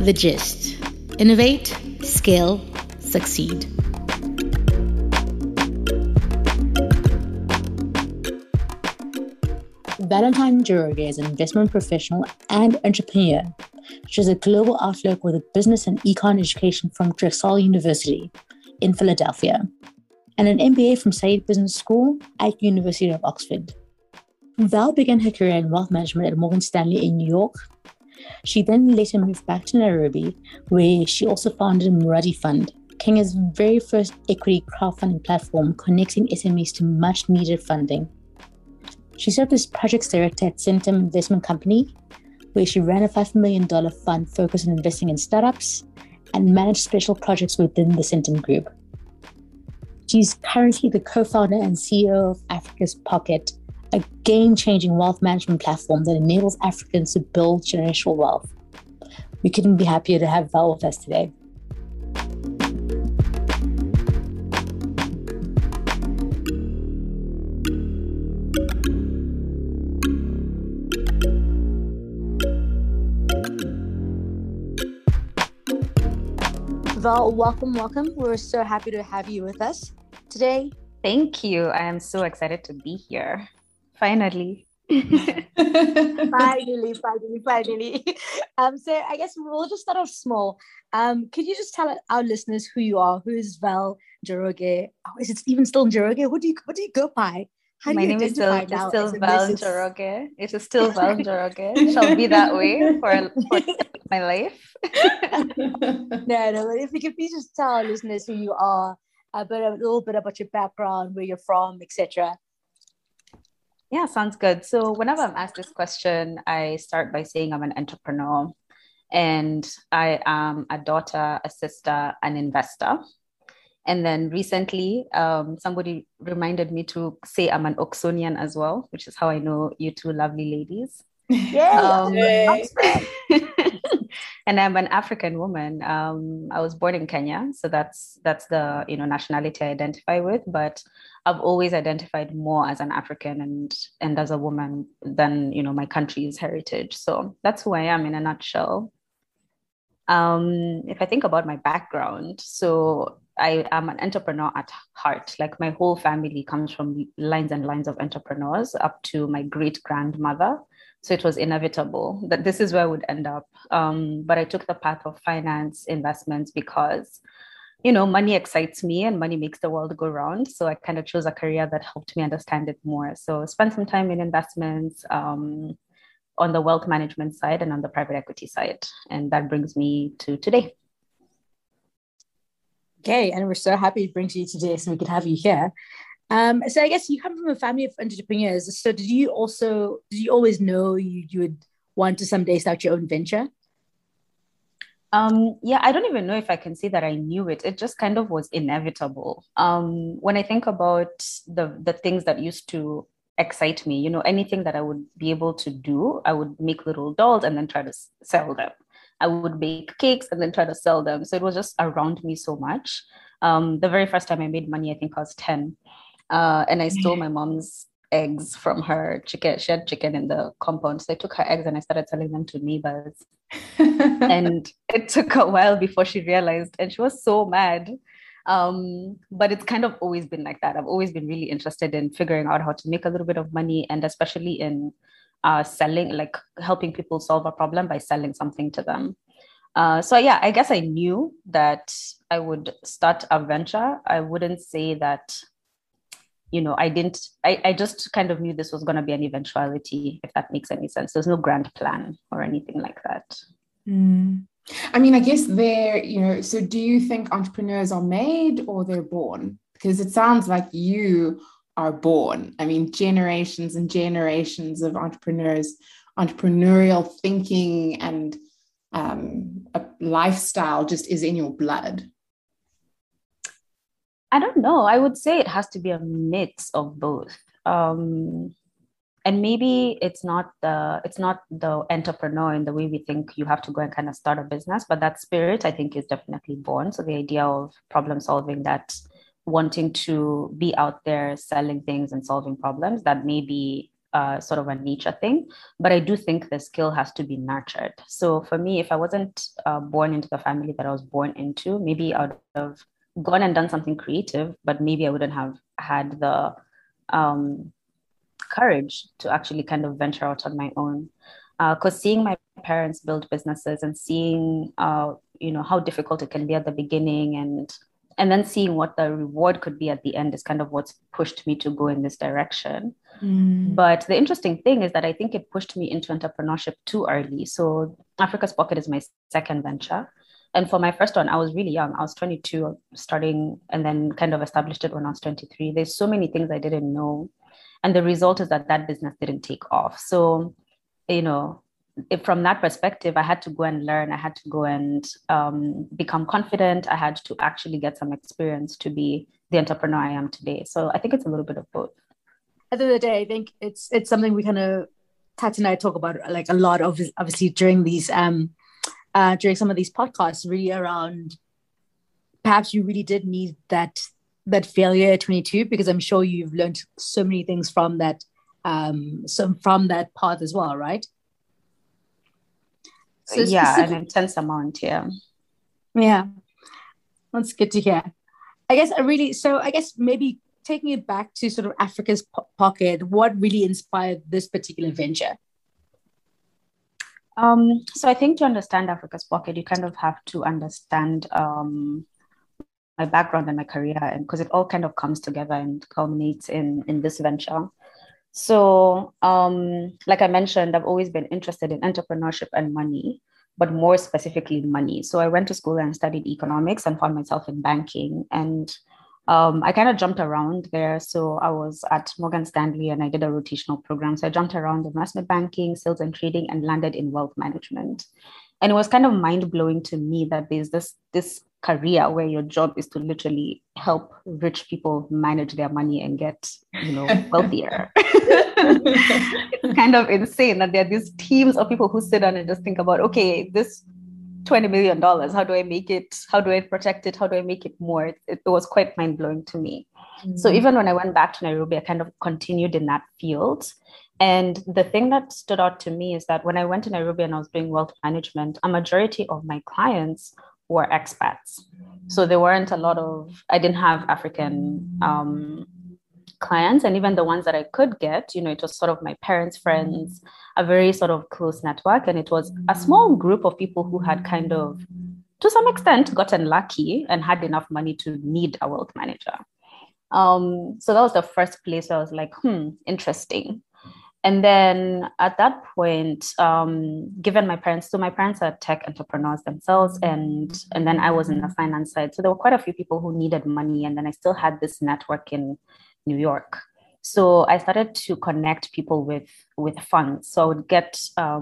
The Gist. Innovate, scale, succeed. Valentine Njoroge is an investment professional and entrepreneur. She has a global outlook with a business and econ education from Drexel University in Philadelphia and an MBA from Said Business School at University of Oxford. Val began her career in wealth management at Morgan Stanley in New York. She then later moved back to Nairobi, where she also founded Muradi Fund, Kenya's very first equity crowdfunding platform connecting SMEs to much-needed funding. She served as projects director at Centum Investment Company, where she ran a $5 million fund focused on investing in startups and managed special projects within the Centum Group. She's currently the co-founder and CEO of Africa's Pocket, a game-changing wealth management platform that enables Africans to build generational wealth. We couldn't be happier to have Val with us today. Val, welcome. We're so happy to have you with us today. Thank you. I am so excited to be here. Finally. Finally. So I guess we'll just start off small. Could you just tell our listeners who you are? Who is Val Njoroge? Oh, is it even still Njoroge? What do you go by? My name is still Val Njoroge. It is still Val Njoroge. It shall be that way for my life. No. If you could please just tell our listeners who you are, a little bit about your background, where you're from, etc. Yeah, sounds good. So whenever I'm asked this question, I start by saying I'm an entrepreneur, and I am a daughter, a sister, an investor. And then recently, somebody reminded me to say I'm an Oxonian as well, which is how I know you two lovely ladies. Yay! And I'm an African woman. I was born in Kenya, so that's the nationality I identify with. But I've always identified more as an African and as a woman than my country's heritage. So that's who I am in a nutshell. If I think about my background, so I am an entrepreneur at heart. Like my whole family comes from lines and lines of entrepreneurs up to my great grandmother. So it was inevitable that this is where I would end up. But I took the path of finance investments because, money excites me and money makes the world go round. So I kind of chose a career that helped me understand it more. So spent some time in investments on the wealth management side and on the private equity side. And that brings me to today. Okay, and we're so happy it brings you today so we could have you here. So I guess you come from a family of entrepreneurs. So did you always know you would want to someday start your own venture? Yeah, I don't even know if I can say that I knew it. It just kind of was inevitable. When I think about the things that used to excite me, anything that I would be able to do, I would make little dolls and then try to sell them. I would bake cakes and then try to sell them. So it was just around me so much. The very first time I made money, I think I was 10. And I stole my mom's eggs from her chicken. She had chicken in the compound. So I took her eggs and I started selling them to neighbors. And it took a while before she realized, and she was so mad. But it's kind of always been like that. I've always been really interested in figuring out how to make a little bit of money, and especially in selling, like helping people solve a problem by selling something to them. So yeah, I guess I knew that I would start a venture. I wouldn't say that, I just kind of knew this was going to be an eventuality, if that makes any sense. There's no grand plan or anything like that. I mean, I guess so do you think entrepreneurs are made or they're born? Because it sounds like you are born. I mean, generations and generations of entrepreneurs, entrepreneurial thinking and a lifestyle just is in your blood. I don't know. I would say it has to be a mix of both. And maybe it's not the entrepreneur in the way we think you have to go and kind of start a business, but that spirit I think is definitely born. So the idea of problem solving, that wanting to be out there selling things and solving problems, that may be sort of a nature thing, but I do think the skill has to be nurtured. So for me, if I wasn't born into the family that I was born into, maybe I would have gone and done something creative, but maybe I wouldn't have had the courage to actually kind of venture out on my own. Because seeing my parents build businesses and seeing, how difficult it can be at the beginning, and then seeing what the reward could be at the end is kind of what's pushed me to go in this direction. But the interesting thing is that I think it pushed me into entrepreneurship too early. So Africa's Pocket is my second venture. And for my first one, I was really young. I was 22 starting, and then kind of established it when I was 23. There's so many things I didn't know. And the result is that business didn't take off. So, from that perspective, I had to go and learn. I had to go and become confident. I had to actually get some experience to be the entrepreneur I am today. So I think it's a little bit of both. At the end of the day, I think it's something we kind of, Tat and I talk about like a lot of, obviously during these during some of these podcasts, really around perhaps you really did need that failure at 22, because I'm sure you've learned so many things from that from that path as well, right? So yeah, an intense amount. Yeah, that's good to hear. I guess maybe taking it back to sort of Africa's Pocket, what really inspired this particular venture? So I think to understand Africa's Pocket, you kind of have to understand my background and my career, and because it all kind of comes together and culminates in this venture. So, like I mentioned, I've always been interested in entrepreneurship and money, but more specifically money. So I went to school and studied economics and found myself in banking. And I kind of jumped around there. So I was at Morgan Stanley and I did a rotational program. So I jumped around investment banking, sales and trading, and landed in wealth management. And it was kind of mind-blowing to me that there's this career where your job is to literally help rich people manage their money and get, wealthier. It's kind of insane that there are these teams of people who sit down and just think about, okay, this $20 million, how do I make it? How do I protect it? How do I make it more? It was quite mind-blowing to me. Mm-hmm. So even when I went back to Nairobi, I kind of continued in that field. And the thing that stood out to me is that when I went to Nairobi and I was doing wealth management, a majority of my clients were expats. So there weren't I didn't have African clients. And even the ones that I could get, it was sort of my parents' friends, a very sort of close network. And it was a small group of people who had kind of, to some extent, gotten lucky and had enough money to need a wealth manager. So that was the first place where I was like, interesting. And then at that point, given my parents are tech entrepreneurs themselves, and then I was in the finance side. So there were quite a few people who needed money. And then I still had this network in New York. So I started to connect people with funds. So I would get,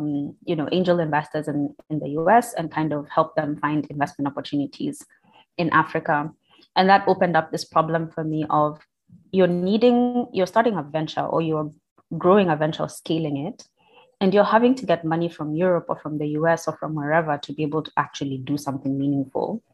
angel investors in the US and kind of help them find investment opportunities in Africa. And that opened up this problem for me of you're starting a venture, or you're growing a venture, scaling it, and you're having to get money from Europe or from the US or from wherever to be able to actually do something meaningful.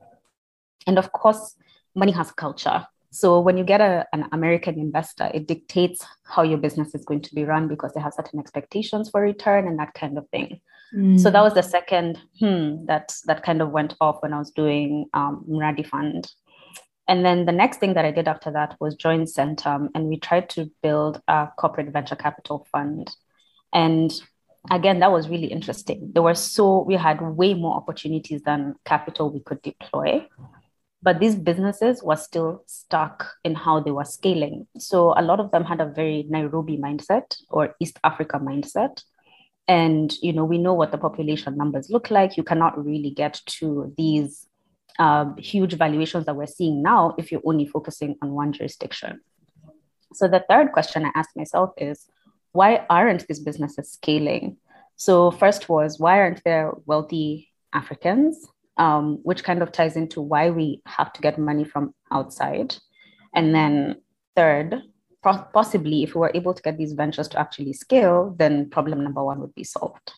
And of course, money has culture. So when you get an American investor, it dictates how your business is going to be run because they have certain expectations for return and that kind of thing. So that was the second that kind of went off when I was doing Mradi Fund. And then the next thing that I did after that was join Centum, and we tried to build a corporate venture capital fund. And again, that was really interesting. We had way more opportunities than capital we could deploy, but these businesses were still stuck in how they were scaling. So a lot of them had a very Nairobi mindset or East Africa mindset. And, we know what the population numbers look like. You cannot really get to these huge valuations that we're seeing now if you're only focusing on one jurisdiction. So the third question I asked myself is, why aren't these businesses scaling? So first was, why aren't there wealthy Africans? Which kind of ties into why we have to get money from outside. And then third, possibly if we were able to get these ventures to actually scale, then problem number one would be solved.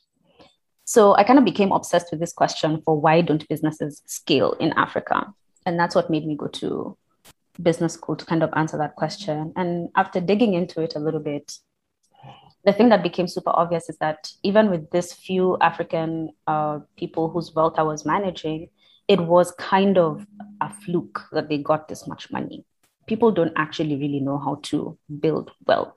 So I kind of became obsessed with this question for why don't businesses scale in Africa? And that's what made me go to business school to kind of answer that question. And after digging into it a little bit, the thing that became super obvious is that even with this few African people whose wealth I was managing, it was kind of a fluke that they got this much money. People don't actually really know how to build wealth.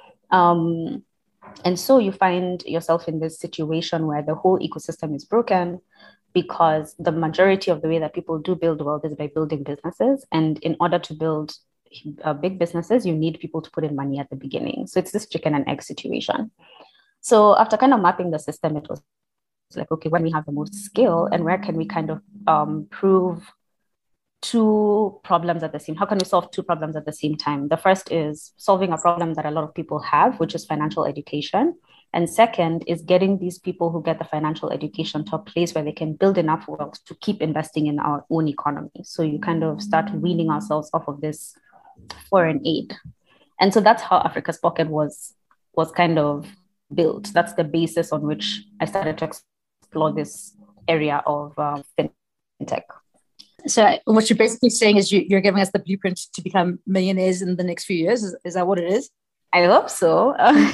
And so you find yourself in this situation where the whole ecosystem is broken because the majority of the way that people do build wealth is by building businesses. And in order to build big businesses, you need people to put in money at the beginning. So it's this chicken and egg situation. So after kind of mapping the system, it was like, okay, when we have the most scale and where can we kind of prove two problems at the same, how can we solve two problems at the same time? The first is solving a problem that a lot of people have, which is financial education. And second is getting these people who get the financial education to a place where they can build enough wealth to keep investing in our own economy. So you kind of start weaning ourselves off of this foreign aid. And so that's how Africa's Pocket was kind of built. That's the basis on which I started to explore this area of fintech. So what you're basically saying is you're giving us the blueprint to become millionaires in the next few years. Is that what it is? I hope so.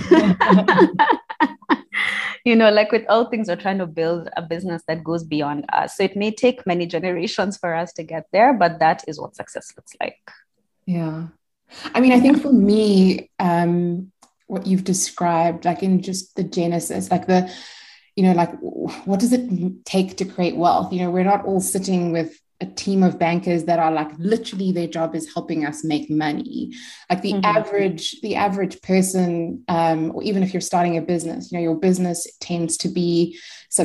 Like with all things, we're trying to build a business that goes beyond us. So it may take many generations for us to get there, but that is what success looks like. Yeah. I mean, I think for me, what you've described, like in just the genesis, like what does it take to create wealth? We're not all sitting with a team of bankers that are like literally their job is helping us make money. Like the average person, or even if you're starting a business, your business tends to be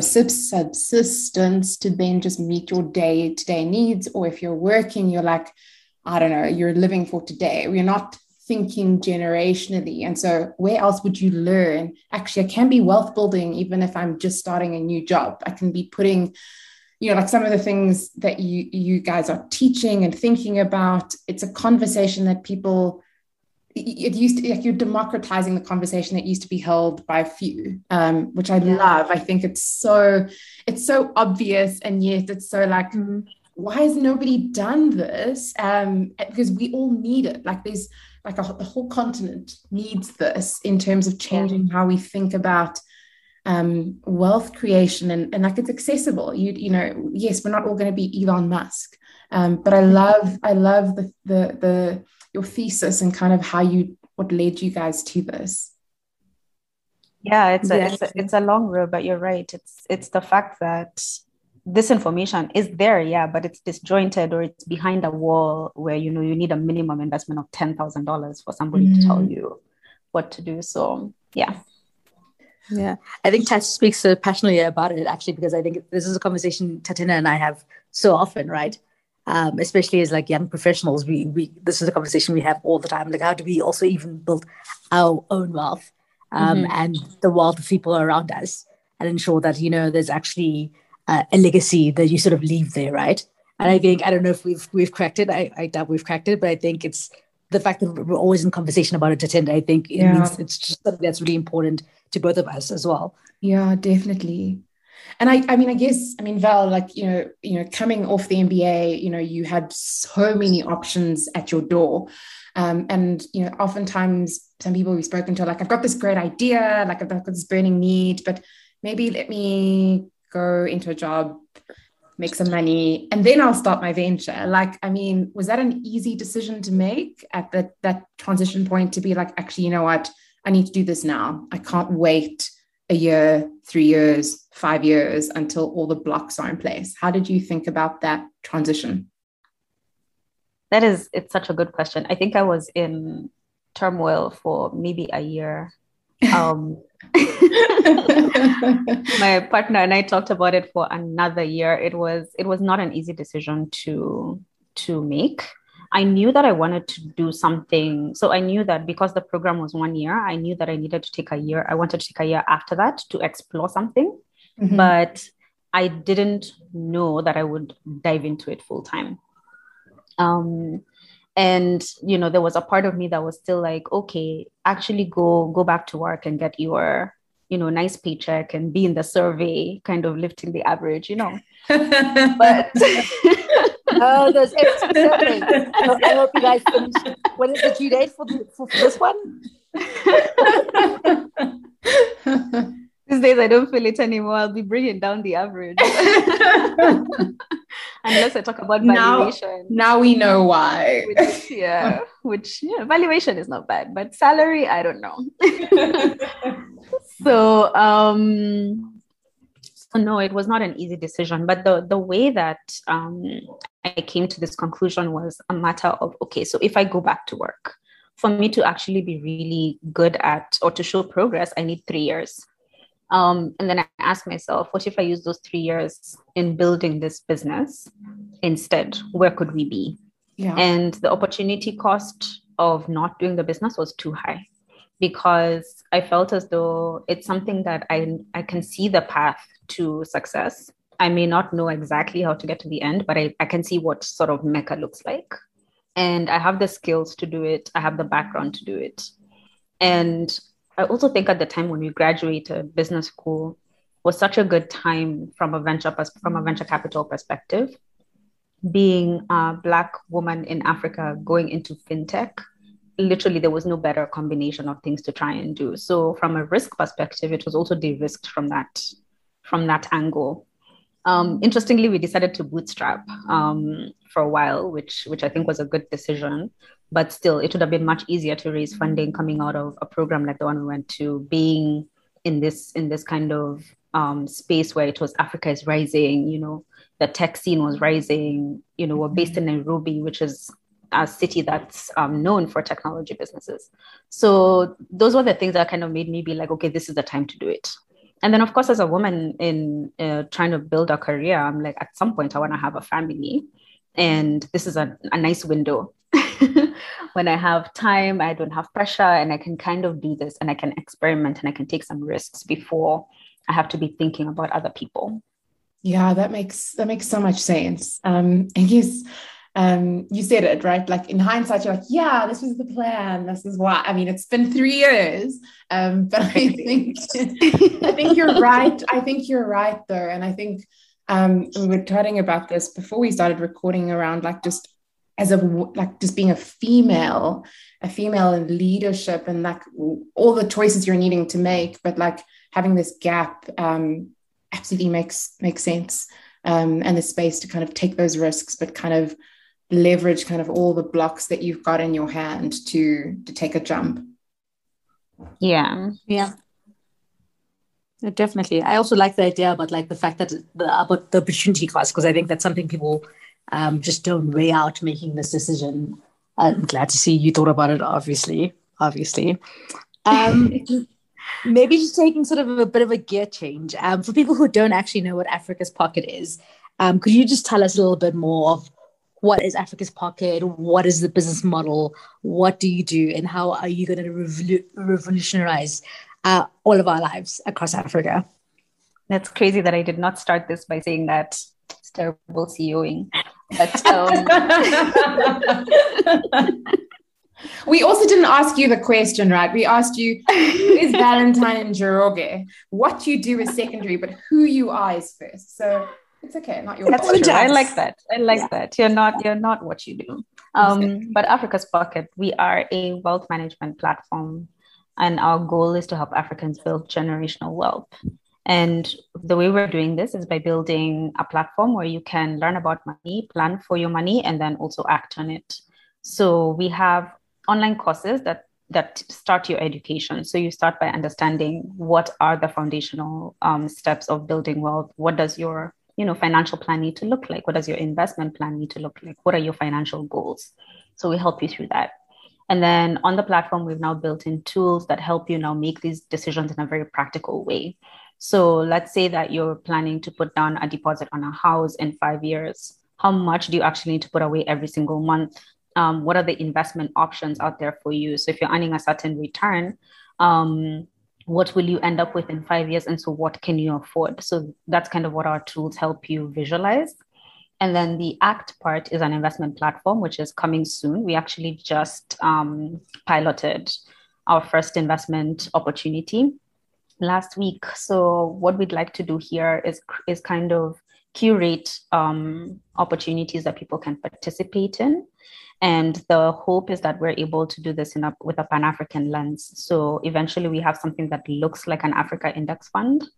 subsistence to then just meet your day-to-day needs. Or if you're working, you're like, I don't know, you're living for today. We're not thinking generationally. And so where else would you learn? Actually, I can be wealth building even if I'm just starting a new job. I can be putting like some of the things that you guys are teaching and thinking about. It's a conversation that people, it used to, like, you're democratizing the conversation that used to be held by a few, which I love. I think it's so obvious, and yet it's so like, why has nobody done this? Because we all need it. Like there's like the whole continent needs this in terms of changing how we think about wealth creation, and like it's accessible. Yes, we're not all going to be Elon Musk, but I love the your thesis and kind of what led you guys to this. Yeah, it's a long road, but you're right. It's the fact that this information is there, but it's disjointed, or it's behind a wall where you need a minimum investment of $10,000 for somebody to tell you what to do. So yeah, I think Tat speaks so passionately about it, actually, because I think this is a conversation Tatina and I have so often, right? Especially as like young professionals, we this is a conversation we have all the time. Like, how do we also even build our own wealth and the wealth of people around us, and ensure that there's actually a legacy that you sort of leave there, right? And I think, I don't know if we've cracked it. I doubt we've cracked it, but I think it's the fact that we're always in conversation about it, Tatinda. I think it means it's just something that's really important to both of us as well. Yeah, definitely. And I guess Val, like, coming off the MBA, you had so many options at your door. And oftentimes some people we've spoken to are like, I've got this great idea, like I've got this burning need, but maybe let me go into a job, make some money, and then I'll start my venture. Like, was that an easy decision to make at that transition point, to be like, actually, you know what? I need to do this now. I can't wait a year, 3 years, 5 years until all the blocks are in place. How did you think about that transition? It's such a good question. I think I was in turmoil for maybe a year. My partner and I talked about it for another year. It was not an easy decision to make. I knew that I wanted to do something. So I knew that because the program was 1 year, I knew that I needed to take a year. I wanted to take a year after that to explore something. But I didn't know that I would dive into it full time. And, there was a part of me that was still like, okay, actually go back to work and get your, nice paycheck and be in the survey, kind of lifting the average, But oh, there's extra survey. I hope you guys finish. When is the due date for this one? these days I don't feel it anymore. I'll be bringing down the average. Unless I talk about valuation. Now we know why. Which valuation is not bad, but salary, I don't know. So no, it was not an easy decision, but the way that I came to this conclusion was a matter of, okay, so if I go back to work, for me to actually be really good at or to show progress, I need 3 years. And then I asked myself, what if I use those 3 years in building this business instead? Where could we be? Yeah. And the opportunity cost of not doing the business was too high, because I felt as though it's something that I can see the path to success. I may not know exactly how to get to the end, but I can see what sort of Mecca looks like. And I have the skills to do it. I have the background to do it. And I also think at the time when we graduated, business school was such a good time from a venture capital perspective. Being a Black woman in Africa going into fintech, literally there was no better combination of things to try and do. So from a risk perspective, it was also de-risked from that angle. Interestingly, we decided to bootstrap for a while, which I think was a good decision. But still, it would have been much easier to raise funding coming out of a program like the one we went to, being in this kind of space where it was Africa is rising, the tech scene was rising, we're based in Nairobi, which is a city that's known for technology businesses. So those were the things that kind of made me be like, okay, this is the time to do it. And then, of course, as a woman in trying to build a career, I'm like, at some point, I want to have a family. And this is a nice window. When I have time, I don't have pressure, and I can kind of do this, and I can experiment, and I can take some risks before I have to be thinking about other people. Yeah, that makes so much sense. I guess you said it, right? Like in hindsight, you're like, yeah, this was the plan. This is why. I mean, it's been 3 years, but I think you're right. I think you're right, though, and I think we were chatting about this before we started recording around like just just being a female in leadership and like all the choices you're needing to make, but like having this gap absolutely makes sense, and the space to kind of take those risks, but kind of leverage kind of all the blocks that you've got in your hand to take a jump. Yeah. Definitely. I also like the idea about like the fact that about the opportunity cost, because I think that's something people just don't weigh out making this decision. I'm glad to see you thought about it, obviously. Maybe just taking sort of a bit of a gear change. For people who don't actually know what Africa's Pocket is, could you just tell us a little bit more of what is Africa's Pocket? What is the business model? What do you do? And how are you going to revolutionize all of our lives across Africa? That's crazy that I did not start this by saying that. It's terrible CEOing. But we also didn't ask you the question, right? We asked you, who is Valentine Njoroge? What you do is secondary, but who you are is first. So it's okay, not your fault. True. I like that. You're not what you do. But Africa's Pocket, we are a wealth management platform, and our goal is to help Africans build generational wealth. And the way we're doing this is by building a platform where you can learn about money, plan for your money, and then also act on it. So we have online courses that start your education. So you start by understanding what are the foundational steps of building wealth. What does your financial plan need to look like? What does your investment plan need to look like? What are your financial goals? So we help you through that. And then on the platform, we've now built in tools that help you now make these decisions in a very practical way. So let's say that you're planning to put down a deposit on a house in 5 years. How much do you actually need to put away every single month? What are the investment options out there for you? So if you're earning a certain return, what will you end up with in 5 years? And so what can you afford? So that's kind of what our tools help you visualize. And then the ACT part is an investment platform, which is coming soon. We actually just piloted our first investment opportunity last week. So what we'd like to do here is kind of curate opportunities that people can participate in. And the hope is that we're able to do this with a Pan-African lens. So eventually we have something that looks like an Africa index fund,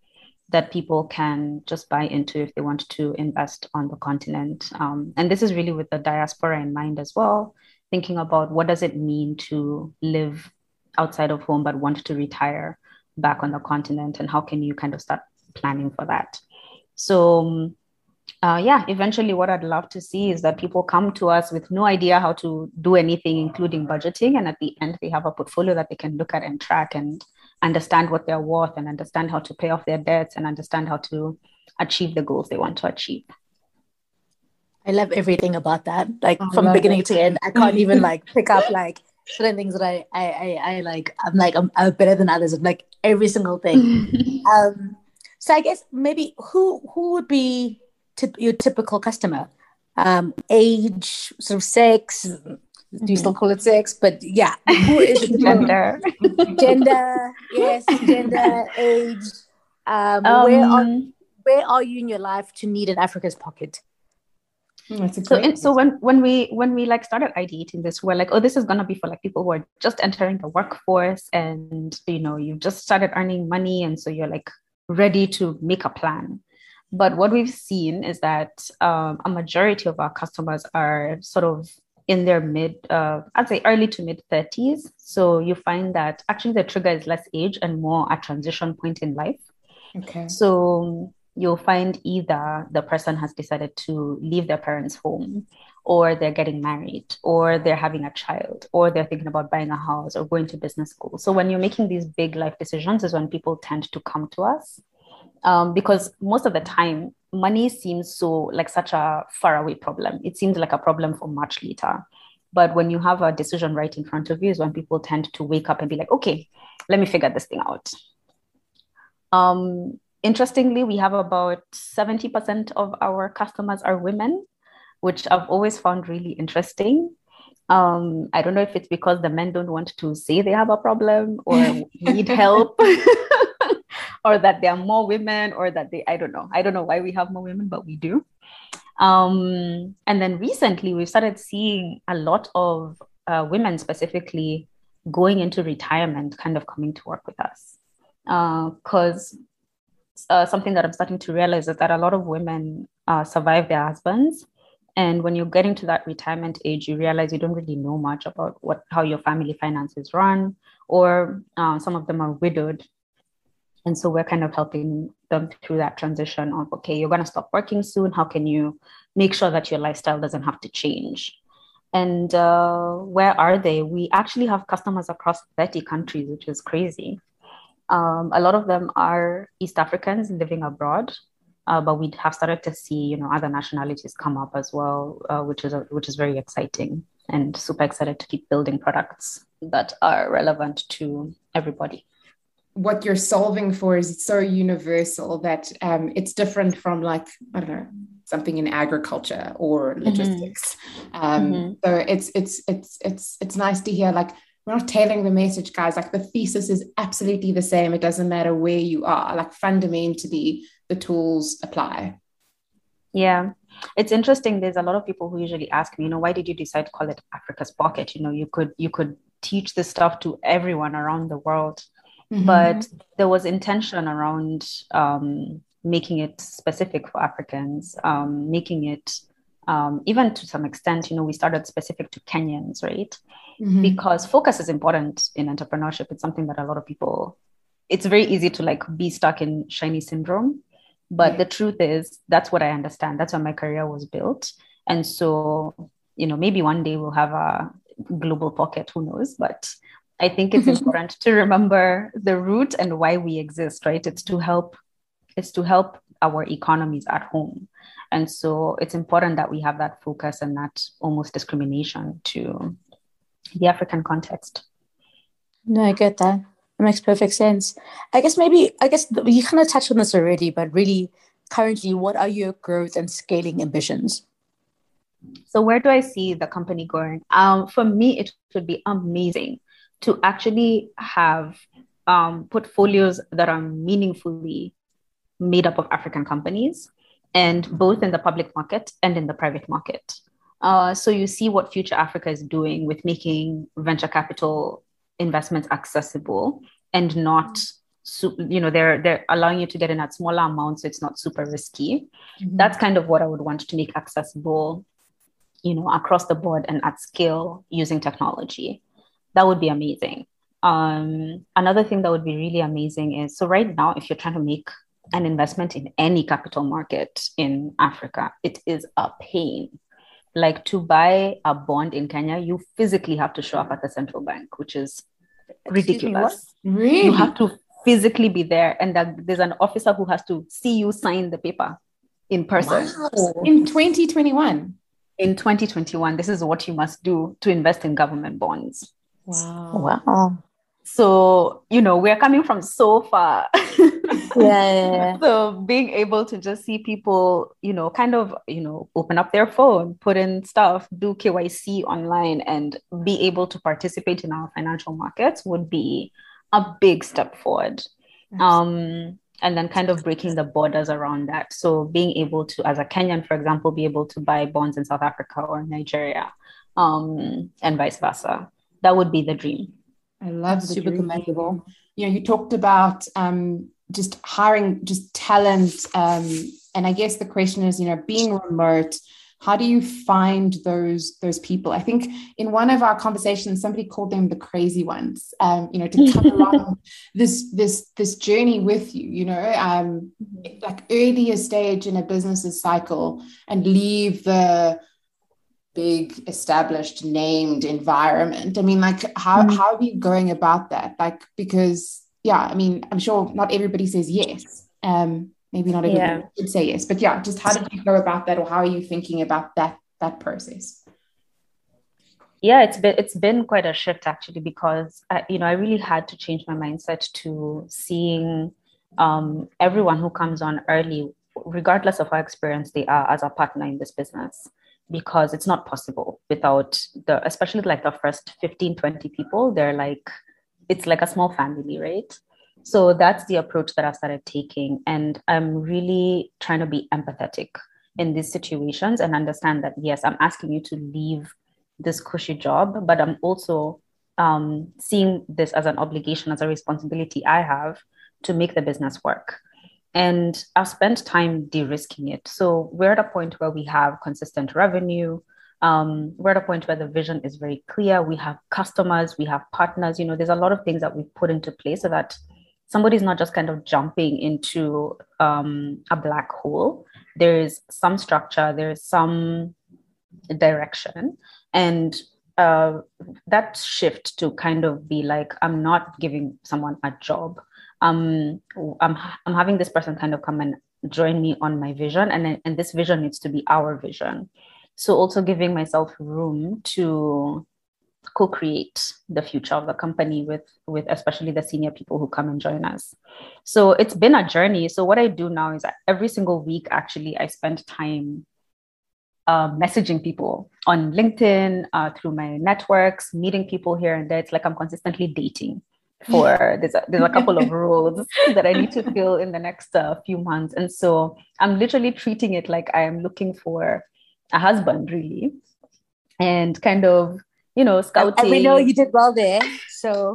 that people can just buy into if they want to invest on the continent. And this is really with the diaspora in mind as well, thinking about what does it mean to live outside of home but want to retire back on the continent, and how can you kind of start planning for that. So eventually what I'd love to see is that people come to us with no idea how to do anything, including budgeting. And at the end, they have a portfolio that they can look at and track and understand what they're worth, and understand how to pay off their debts, and understand how to achieve the goals they want to achieve. I love everything about that. Like from beginning to end, I can't even like pick up like certain things that I like. I'm better than others. Like every single thing. So I guess maybe who would be your typical customer? Age, sort of sex. Do you still call it sex? But yeah, who is it? Gender. Gender, yes, gender, age. Where are you in your life to need an Africa's pocket? So when we like started ideating this, we're like, oh, this is gonna be for like people who are just entering the workforce, and you've just started earning money, and so you're like ready to make a plan. But what we've seen is that a majority of our customers are sort of in their I'd say early to mid 30s. So you find that actually the trigger is less age and more a transition point in life. Okay. So you'll find either the person has decided to leave their parents' home, or they're getting married, or they're having a child, or they're thinking about buying a house or going to business school. So when you're making these big life decisions is when people tend to come to us. Because most of the time, money seems so like such a faraway problem. It seems like a problem for much later. But when you have a decision right in front of you is when people tend to wake up and be like, okay, let me figure this thing out. Interestingly, we have about 70% of our customers are women, which I've always found really interesting. I don't know if it's because the men don't want to say they have a problem or need help. Or that there are more women, or that I don't know why we have more women, but we do. And then recently we've started seeing a lot of women specifically going into retirement, kind of coming to work with us. Because something that I'm starting to realize is that a lot of women survive their husbands. And when you're getting to that retirement age, you realize you don't really know much about how your family finances run, or some of them are widowed. And so we're kind of helping them through that transition of, okay, you're going to stop working soon. How can you make sure that your lifestyle doesn't have to change? And where are they? We actually have customers across 30 countries, which is crazy. A lot of them are East Africans living abroad, but we have started to see, other nationalities come up as well, which is very exciting, and super excited to keep building products that are relevant to everybody. What you're solving for is so universal that it's different from, like, I don't know, something in agriculture or logistics. So it's nice to hear, like, we're not tailoring the message, guys. Like, the thesis is absolutely the same. It doesn't matter where you are. Like, fundamentally, the tools apply. Yeah, it's interesting. There's a lot of people who usually ask me, why did you decide to call it Africa's Pocket? You could teach this stuff to everyone around the world. But there was intention around making it specific for Africans, making it even to some extent, we started specific to Kenyans, right? Because focus is important in entrepreneurship. It's something that a lot of people, it's very easy to like be stuck in shiny syndrome. But the truth is, that's what I understand. That's why my career was built. And so, maybe one day we'll have a global pocket, who knows? But I think it's important to remember the root and why we exist, right? It's to help our economies at home. And so it's important that we have that focus and that almost discrimination to the African context. No, I get that. It makes perfect sense. I guess you kind of touched on this already, but really currently, what are your growth and scaling ambitions? So where do I see the company going? For me, it would be amazing to actually have portfolios that are meaningfully made up of African companies, and both in the public market and in the private market. So you see what Future Africa is doing with making venture capital investments accessible and not they're allowing you to get in at smaller amounts, so it's not super risky. That's kind of what I would want to make accessible, across the board and at scale using technology. That would be amazing. Another thing that would be really amazing is, so right now, if you're trying to make an investment in any capital market in Africa, it is a pain. Like, to buy a bond in Kenya, you physically have to show up at the central bank, which is ridiculous. Really? You have to physically be there, and there's an officer who has to see you sign the paper in person. Wow. In 2021. In 2021, this is what you must do to invest in government bonds. Wow. So, we're coming from so far. Yeah. So being able to just see people, open up their phone, put in stuff, do KYC online, and be able to participate in our financial markets would be a big step forward. And then kind of breaking the borders around that. So being able to, as a Kenyan, for example, be able to buy bonds in South Africa or Nigeria, and vice versa. That would be the dream. I love the super dream. commendable. You talked about just hiring just talent. And I guess the question is, being remote, how do you find those people? I think in one of our conversations, somebody called them the crazy ones, to come along this journey with you, like earlier stage in a business's cycle, and leave the big established named environment. I mean, like, how are you going about that? Like, because I'm sure not everybody says yes. Maybe not everybody would say yes, but just how did you go about that, or how are you thinking about that process? Yeah, it's been quite a shift, actually, because I really had to change my mindset to seeing everyone who comes on early, regardless of how experienced they are, as a partner in this business, because it's not possible without especially like the first 15, 20 people. It's like a small family, right? So that's the approach that I've started taking. And I'm really trying to be empathetic in these situations and understand that, yes, I'm asking you to leave this cushy job, but I'm also seeing this as an obligation, as a responsibility I have to make the business work. And I've spent time de-risking it. So we're at a point where we have consistent revenue. We're at a point where the vision is very clear. We have customers, we have partners. There's a lot of things that we've put into place so that somebody's not just kind of jumping into a black hole. There is some structure, there is some direction. And that shift to kind of be like, I'm not giving someone a job. I'm having this person kind of come and join me on my vision, and this vision needs to be our vision. So also giving myself room to co-create the future of the company with especially the senior people who come and join us. So it's been a journey. So what I do now is every single week, actually, I spend time messaging people on LinkedIn, through my networks, meeting people here and there. It's like I'm consistently dating. There's a couple of roles that I need to fill in the next few months. And so I'm literally treating it like I am looking for a husband, really, and kind of, scouting. And we know you did well there. So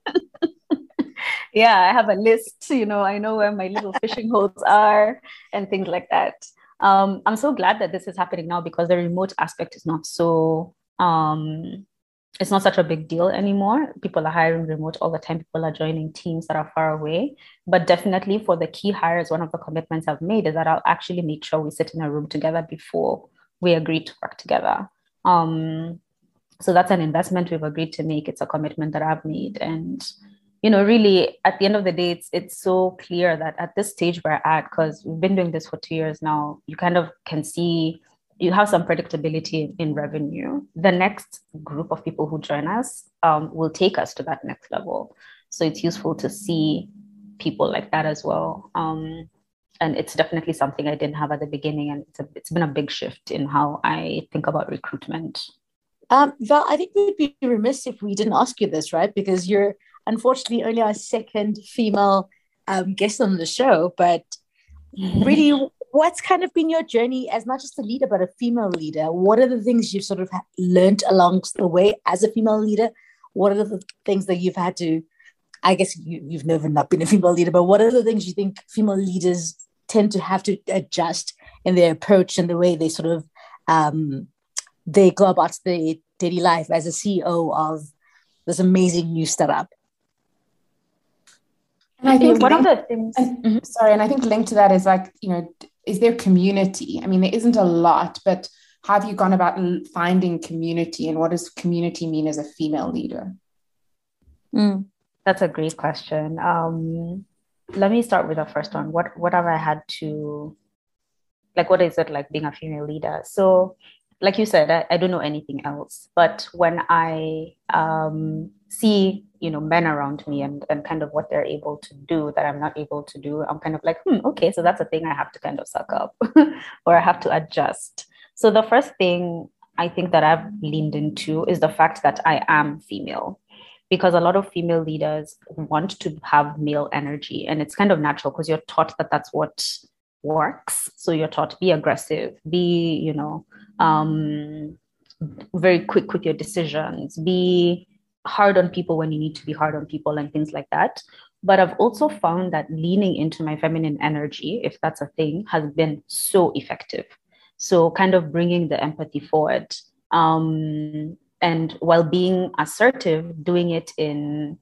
yeah, I have a list, I know where my little fishing holes are and things like that. I'm so glad that this is happening now, because the remote aspect is not so, it's not such a big deal anymore. People are hiring remote all the time. People are joining teams that are far away. But definitely for the key hires, one of the commitments I've made is that I'll actually make sure we sit in a room together before we agree to work together. So that's an investment we've agreed to make. It's a commitment that I've made. And, really at the end of the day, it's so clear that at this stage we're at, because we've been doing this for 2 years now, you kind of can see, you have some predictability in revenue. The next group of people who join us will take us to that next level. So it's useful to see people like that as well. And it's definitely something I didn't have at the beginning. And it's been a big shift in how I think about recruitment. Val, I think we'd be remiss if we didn't ask you this, right? Because you're unfortunately only our second female guest on the show. But really, what's kind of been your journey as not just a leader, but a female leader? What are the things you've sort of learned along the way as a female leader? What are the things that you've had to I guess you've never not been a female leader, but what are the things you think female leaders tend to have to adjust in their approach and the way they sort of they go about their daily life as a CEO of this amazing new startup? And I think one of the things, sorry, and I think linked to that is like, is there community? I mean, there isn't a lot, but how have you gone about finding community, and what does community mean as a female leader? That's a great question. Let me start with the first one. What have I had to, like, what is it like being a female leader? So, like you said, I don't know anything else. But when I see, men around me and kind of what they're able to do that I'm not able to do, I'm kind of like, okay, so that's a thing I have to kind of suck up or I have to adjust. So the first thing I think that I've leaned into is the fact that I am female, because a lot of female leaders want to have male energy, and it's kind of natural because you're taught that that's what works. So you're taught, be aggressive, be, very quick with your decisions, be hard on people when you need to be hard on people and things like that. But I've also found that leaning into my feminine energy, if that's a thing, has been so effective. So kind of bringing the empathy forward. And while being assertive, doing it in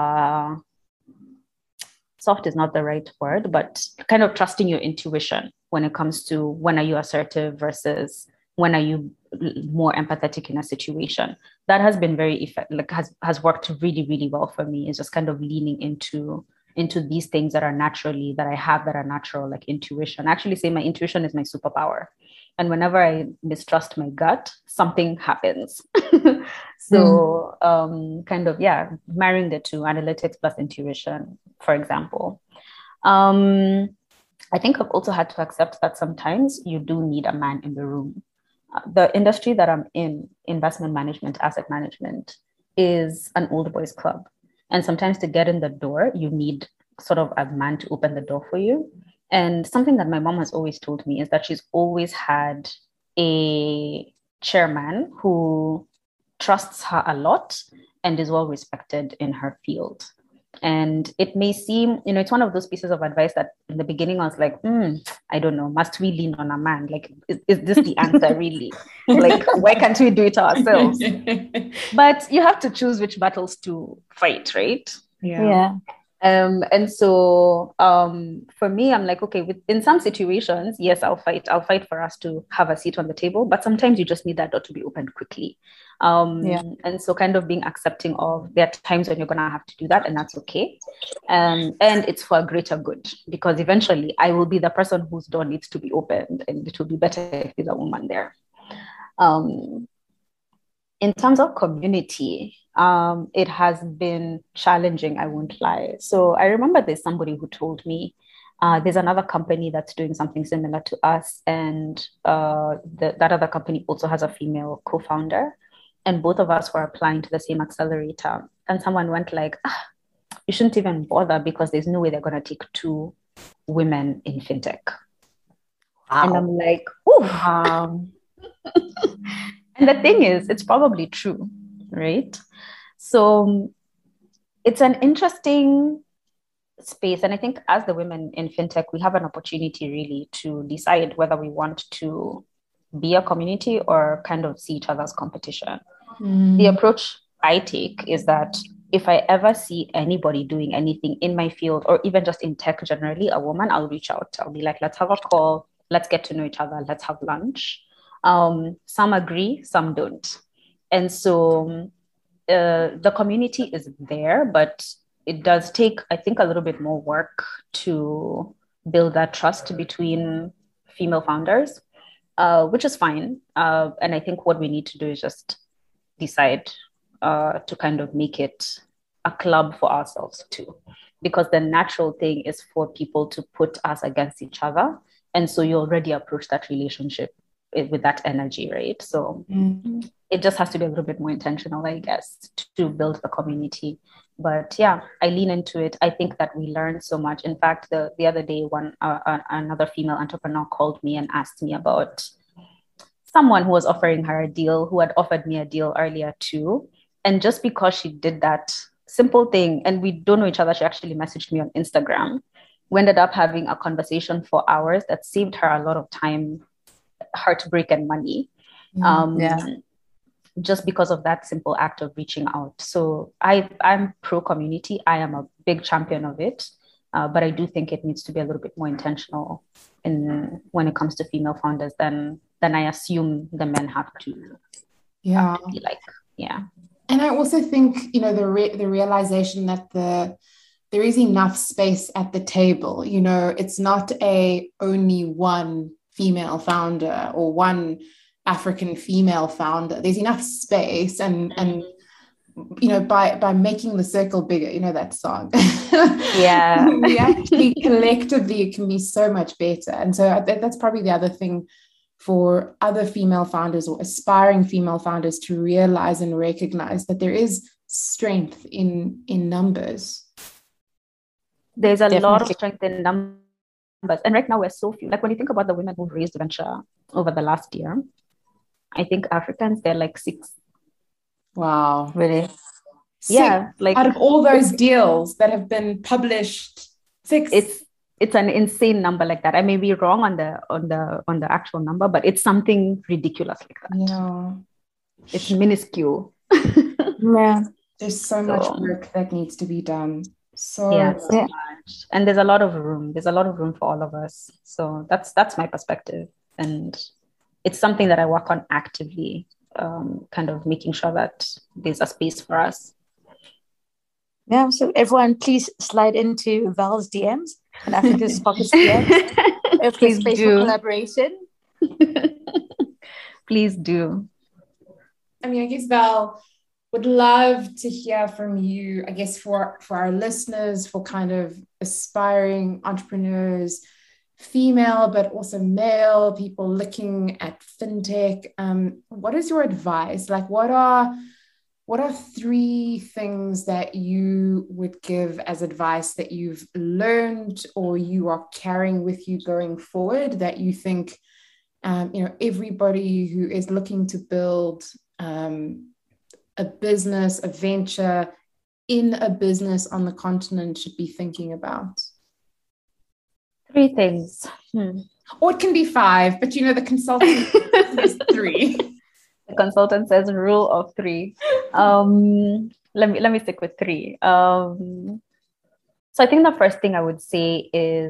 soft is not the right word, but kind of trusting your intuition when it comes to when are you assertive versus when are you more empathetic in a situation. That has been very effective, like has worked really, really well for me, is just kind of leaning into these things that are naturally, that I have that are natural, like intuition. I actually say my intuition is my superpower. And whenever I mistrust my gut, something happens. So kind of, marrying the two, analytics plus intuition, for example. I think I've also had to accept that sometimes you do need a man in the room. The industry that I'm in, investment management, asset management, is an old boys club. And sometimes to get in the door, you need sort of a man to open the door for you. And something that my mom has always told me is that she's always had a chairman who trusts her a lot and is well respected in her field. And it may seem, it's one of those pieces of advice that in the beginning I was like, I don't know, must we lean on a man? Like, is this the answer really? Like, why can't we do it ourselves? But you have to choose which battles to fight, right? Yeah. And so for me, I'm like, okay, in some situations, yes, I'll fight for us to have a seat on the table, but sometimes you just need that door to be opened quickly. And so kind of being accepting of, there are times when you're going to have to do that, and that's okay. And it's for a greater good, because eventually I will be the person whose door needs to be opened, and it will be better if there's a woman there. In terms of community, it has been challenging, I won't lie. So I remember there's somebody who told me there's another company that's doing something similar to us, and that other company also has a female co-founder, and both of us were applying to the same accelerator. And someone went like, you shouldn't even bother, because there's no way they're going to take 2 women in fintech. Wow. And I'm like, wow. And the thing is, it's probably true, right? So it's an interesting space. And I think as the women in fintech, we have an opportunity really to decide whether we want to be a community or kind of see each other as competition. The approach I take is that if I ever see anybody doing anything in my field, or even just in tech generally, a woman, I'll reach out. I'll be like, let's have a call. Let's get to know each other. Let's have lunch. Some agree, some don't. And so the community is there, but it does take, I think, a little bit more work to build that trust between female founders, which is fine. And I think what we need to do is just decide to kind of make it a club for ourselves too, because the natural thing is for people to put us against each other. And so you already approach that relationship with that energy, right? So it just has to be a little bit more intentional, I guess, to build the community. But yeah, I lean into it. I think that we learn so much. In fact, the other day, another female entrepreneur called me and asked me about someone who was offering her a deal, who had offered me a deal earlier too. And just because she did that simple thing, and we don't know each other. She actually messaged me on Instagram. We ended up having a conversation for hours that saved her a lot of time, heartbreak, and money. Just because of that simple act of reaching out. So I'm pro community. I am a big champion of it. But I do think it needs to be a little bit more intentional when it comes to female founders than I assume the men have to be like. Yeah. And I also think, the realization that there is enough space at the table. It's not only one female founder or one African female founder. There's enough space, and by making the circle bigger, that song. Yeah. We actually collectively, it can be so much better. And so that's probably the other thing for other female founders or aspiring female founders to realize and recognize that there is strength in numbers. There's a lot of strength in numbers. And right now we're so few. Like when you think about the women who raised venture over the last year, I think Africans, they're like 6. Wow. Really? 6 yeah. Like out of all those deals that have been published, 6. It's an insane number like that. I may be wrong on the actual number, but it's something ridiculous like that. Yeah. It's minuscule. Yeah. There's so much work that needs to be done. So much. And there's a lot of room. There's a lot of room for all of us. So that's my perspective. And it's something that I work on actively, kind of making sure that there's a space for us. Yeah, so everyone please slide into Val's DMs and Africa's Pockets DMs. If there's space for collaboration. Please do. I mean, I guess Val, would love to hear from you, I guess, for our listeners, for kind of aspiring entrepreneurs, female, but also male, people looking at fintech. What is your advice? Like, what are 3 things that you would give as advice that you've learned or you are carrying with you going forward that you think, everybody who is looking to build a business, a venture in a business on the continent should be thinking about? 3 things. Or it can be 5, but the consultant says 3. The consultant says rule of 3. Let me stick with 3. So I think the first thing I would say is,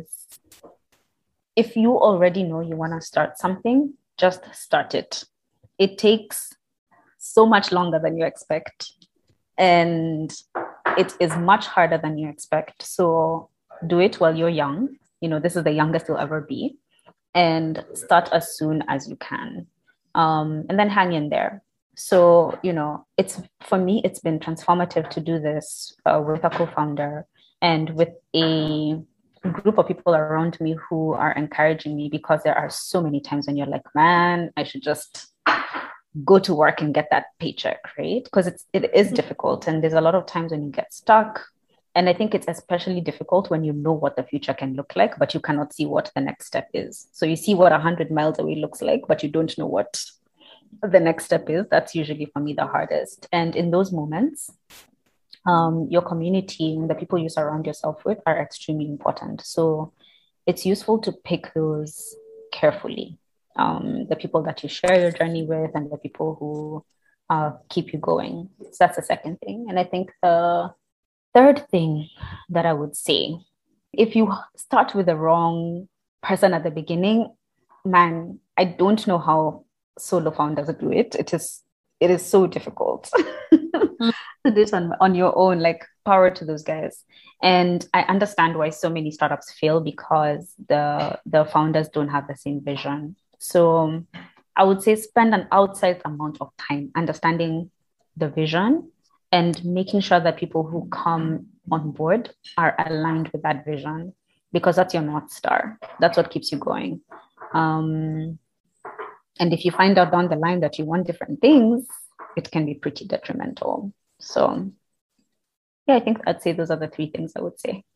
if you already know you want to start something, just start it. It takes so much longer than you expect, and it is much harder than you expect. So do it while you're young. This is the youngest you'll ever be, and start as soon as you can, and then hang in there. So for me, it's been transformative to do this with a co-founder and with a group of people around me who are encouraging me, because there are so many times when you're like, man, I should just go to work and get that paycheck, right? Because it is difficult, and there's a lot of times when you get stuck. And I think it's especially difficult when you know what the future can look like, but you cannot see what the next step is. So you see what 100 miles away looks like, but you don't know what the next step is. That's usually for me the hardest. And in those moments, your community and the people you surround yourself with are extremely important. So it's useful to pick those carefully. The people that you share your journey with and the people who keep you going. So that's the second thing. And I think the third thing that I would say, if you start with the wrong person at the beginning, man, I don't know how solo founders do it. It is so difficult to do this on your own, like power to those guys. And I understand why so many startups fail, because the founders don't have the same vision. So I would say spend an outsized amount of time understanding the vision and making sure that people who come on board are aligned with that vision, because that's your North Star. That's what keeps you going. And if you find out down the line that you want different things, it can be pretty detrimental. So yeah, I think I'd say those are the 3 things I would say.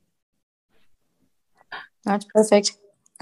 That's perfect.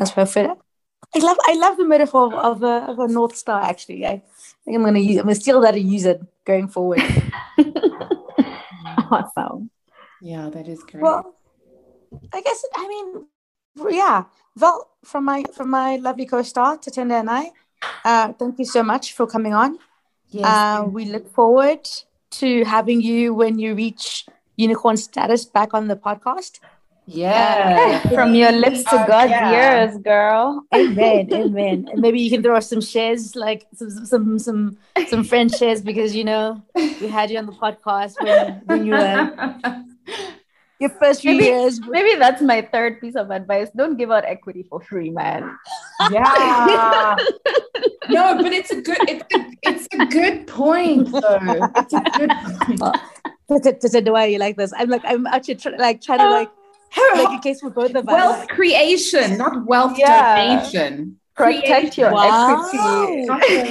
I love the metaphor of a North Star, actually. I think I'm going to steal that and use it going forward. awesome. Yeah, that is great. Well, I guess, yeah. Val, from my lovely co-star, Tatenda and I, thank you so much for coming on. Yes. We look forward to having you when you reach unicorn status back on the podcast. Yeah. From your lips to God's ears, girl. Amen. Amen. And maybe you can throw us some shares, like some friend shares, because we had you on the podcast when you were your first few years. Maybe that's my third piece of advice. Don't give out equity for free, man. Yeah. No, but it's a good point though. It's a good point. The way you like this, I'm actually trying to make a case for both of us. Wealth creation, not wealth donation. Protect your equity.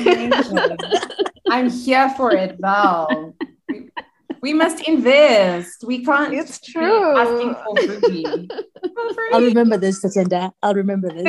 I'm here for it, Val. We must invest. We can't. It's true. Asking for free. I'll remember this, Tatenda. I'll remember this.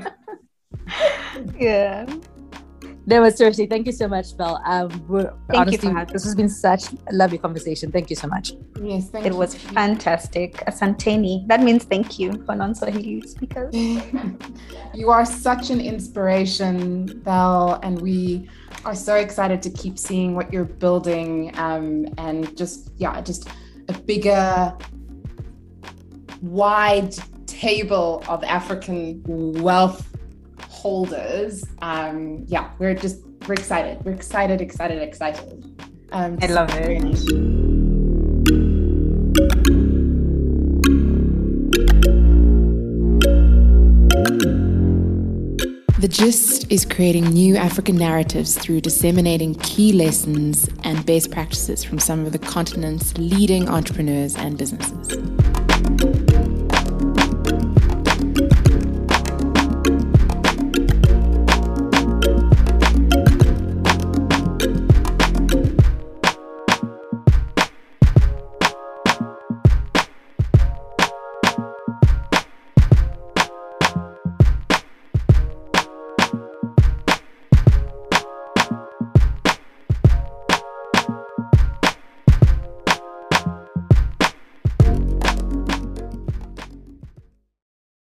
Yeah. No, but seriously, thank you so much, Val. Honestly, you this has been such a lovely conversation. Thank you so much. Yes, thank you. It was fantastic. Asanteni. That means thank you for non-Swahili speakers. You are such an inspiration, Val, and we are so excited to keep seeing what you're building, and just a bigger, wide table of African wealth holders. We're excited. We're excited. I love it. The Gist is creating new African narratives through disseminating key lessons and best practices from some of the continent's leading entrepreneurs and businesses.